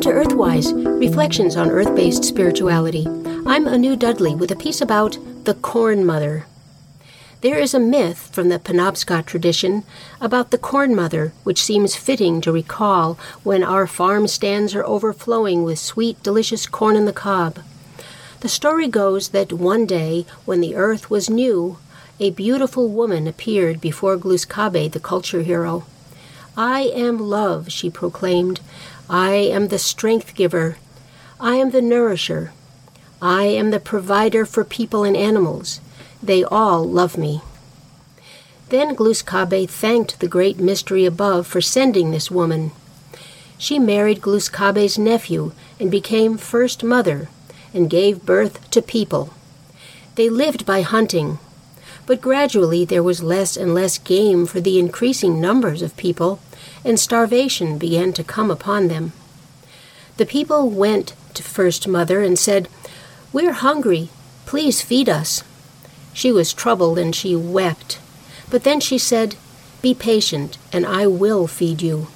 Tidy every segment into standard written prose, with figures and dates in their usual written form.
to Earthwise, Reflections on Earth-Based Spirituality. I'm Anu Dudley with a piece about the Corn Mother. There is a myth from the Penobscot tradition about the Corn Mother, which seems fitting to recall when our farm stands are overflowing with sweet, delicious corn on the cob. The story goes that one day, when the earth was new, a beautiful woman appeared before Glus Kabe, the culture hero. "I am love," she proclaimed. "I am the strength giver. I am the nourisher. I am the provider for people and animals. They all love me." Then Glus Kabe thanked the great mystery above for sending this woman. She married Glus Kabe's nephew and became first mother and gave birth to people. They lived by hunting, but gradually there was less and less game for the increasing numbers of people, and starvation began to come upon them. The people went to First Mother and said, "We're hungry. Please feed us." She was troubled and she wept. But then she said, "Be patient, and I will feed you."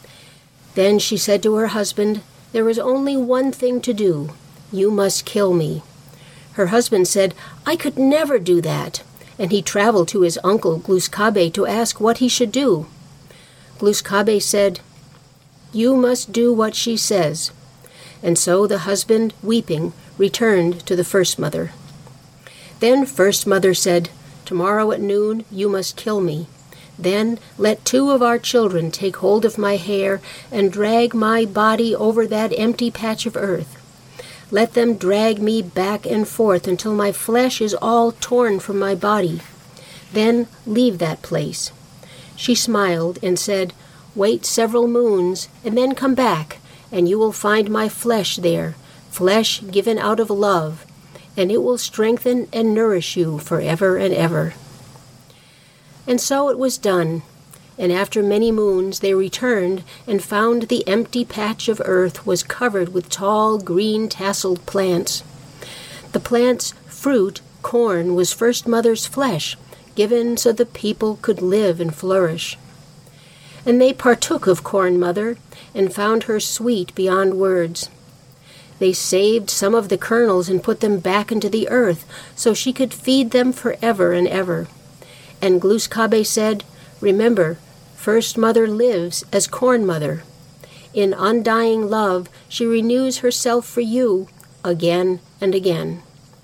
Then she said to her husband, "There is only one thing to do. You must kill me." Her husband said, "I could never do that," and he traveled to his uncle Glus Kabe to ask what he should do. Glus Kabe said, "You must do what she says." And so the husband, weeping, returned to the First Mother. Then First Mother said, "Tomorrow at noon you must kill me. Then let 2 of our children take hold of my hair and drag my body over that empty patch of earth. Let them drag me back and forth until my flesh is all torn from my body. Then leave that place." She smiled and said, "Wait several moons and then come back, and you will find my flesh there, flesh given out of love, and it will strengthen and nourish you forever and ever." And so it was done, and after many moons they returned and found the empty patch of earth was covered with tall, green, tasseled plants. The plants' fruit, corn, was First Mother's flesh, given so the people could live and flourish. And they partook of Corn Mother and found her sweet beyond words. They saved some of the kernels and put them back into the earth so she could feed them forever and ever. And Glus Kabe said, "Remember, First Mother lives as Corn Mother. In undying love, she renews herself for you again and again."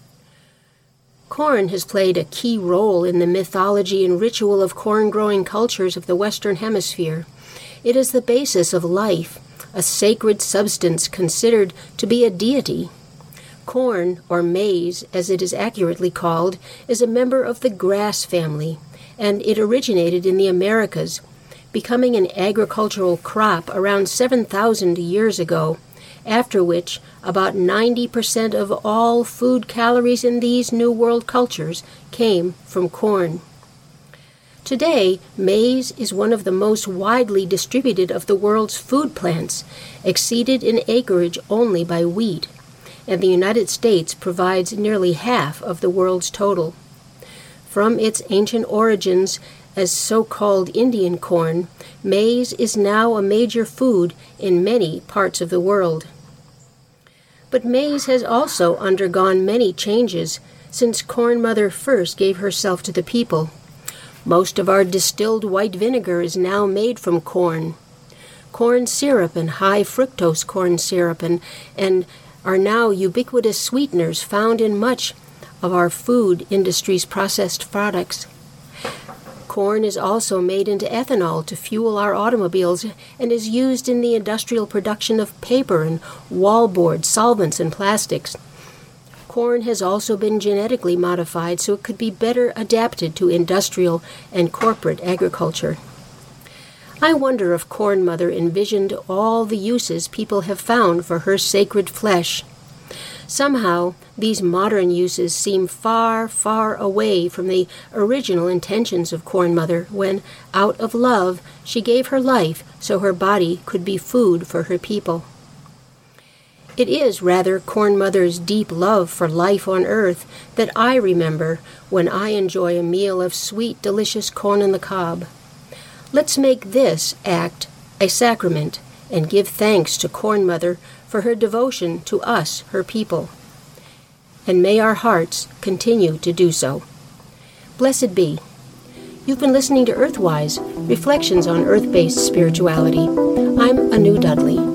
Corn has played a key role in the mythology and ritual of corn-growing cultures of the Western Hemisphere. It is the basis of life, a sacred substance considered to be a deity. Corn, or maize, as it is accurately called, is a member of the grass family, and it originated in the Americas, becoming an agricultural crop around 7,000 years ago, after which about 90% of all food calories in these New World cultures came from corn. Today, maize is one of the most widely distributed of the world's food plants, exceeded in acreage only by wheat, and the United States provides nearly half of the world's total. From its ancient origins as so-called Indian corn, maize is now a major food in many parts of the world. But maize has also undergone many changes since Corn Mother first gave herself to the people. Most of our distilled white vinegar is now made from corn. Corn syrup and high fructose corn syrup and are now ubiquitous sweeteners found in much of our food industry's processed products. Corn is also made into ethanol to fuel our automobiles and is used in the industrial production of paper and wallboard, solvents, and plastics. Corn has also been genetically modified so it could be better adapted to industrial and corporate agriculture. I wonder if Corn Mother envisioned all the uses people have found for her sacred flesh. Somehow, these modern uses seem far, far away from the original intentions of Corn Mother when, out of love, she gave her life so her body could be food for her people. It is rather Corn Mother's deep love for life on earth that I remember when I enjoy a meal of sweet, delicious corn on the cob. Let's make this act a sacrament and give thanks to Corn Mother for her devotion to us, her people. And may our hearts continue to do so. Blessed be. You've been listening to Earthwise, Reflections on Earth-Based Spirituality. I'm Anu Dudley.